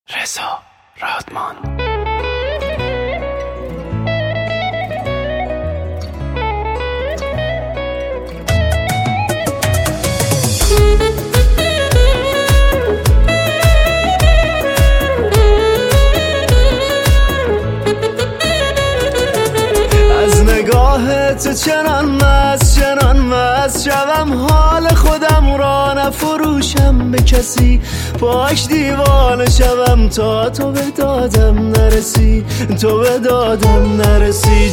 رضا رادمان. از نگاه تو چنان مست شوم حال خودم را نفروشم به کسی، پاک دیوانه شوم تا تو به دادم نرسی، تو به دادم نرسی.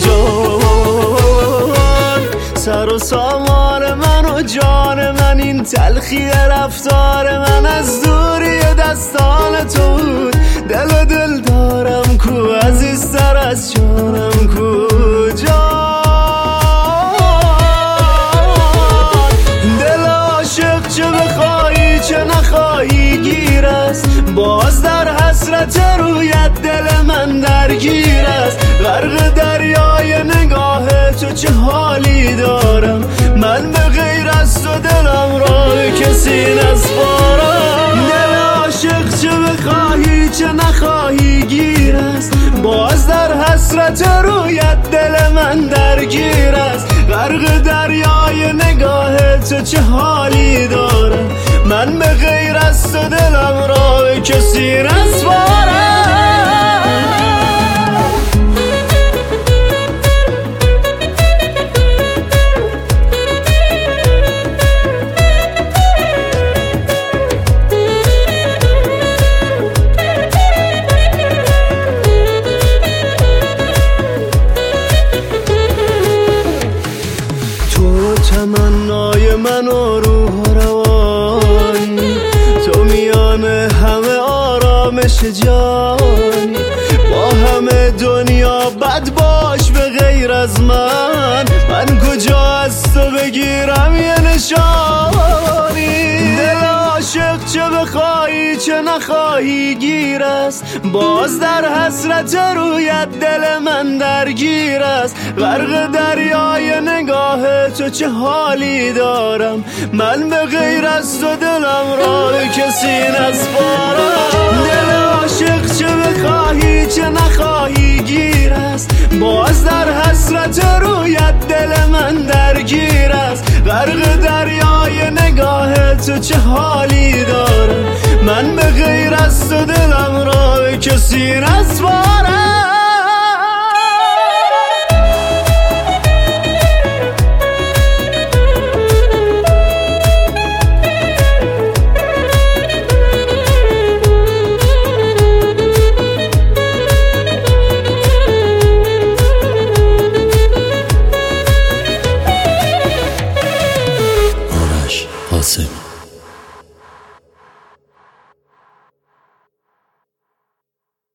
جان سر و سامان من و جان من، این تلخی رفتار من از دوری دستان تو بود. دل و دل دارم کو، عزیزتر از جانم کو. چه بخواهی چه نخواهی گیر است، باز در حسرت رویت دل من درگیر است. غرق دریای نگاه تو چه حالی دارم، من به غیر از تو دلم را به کسی نسپارم. دل عاشق چه بخواهی چه نخواهی گیر است، باز در حسرت رویت دل من درگیر است. غرق دریای نگاه تو چه حالی دارم، من به غیر از تو دلم را به کسی نسپارم. تمنای من و روح و روانی، تو میان همه آرامش جانی. با همه دنیا بد باش به غیر از من کجا از تو بگیرم یه نشانی. دل عاشق چه بخواهی چه نخواهی گیر است، باز در حسرت رویت دل من درگیر است. غرق دریای نگاه تو چه حالی دارم، من به غیر از تو دلم را به کسی نسپارم. دل عاشق چه بخواهی چه نخواهی گیر است، باز در حسرت رویت دل من درگیر است. غرق دریای نگاه تو چه حالی دارم، من به غیر از تو دلم را به کسی نسپارم.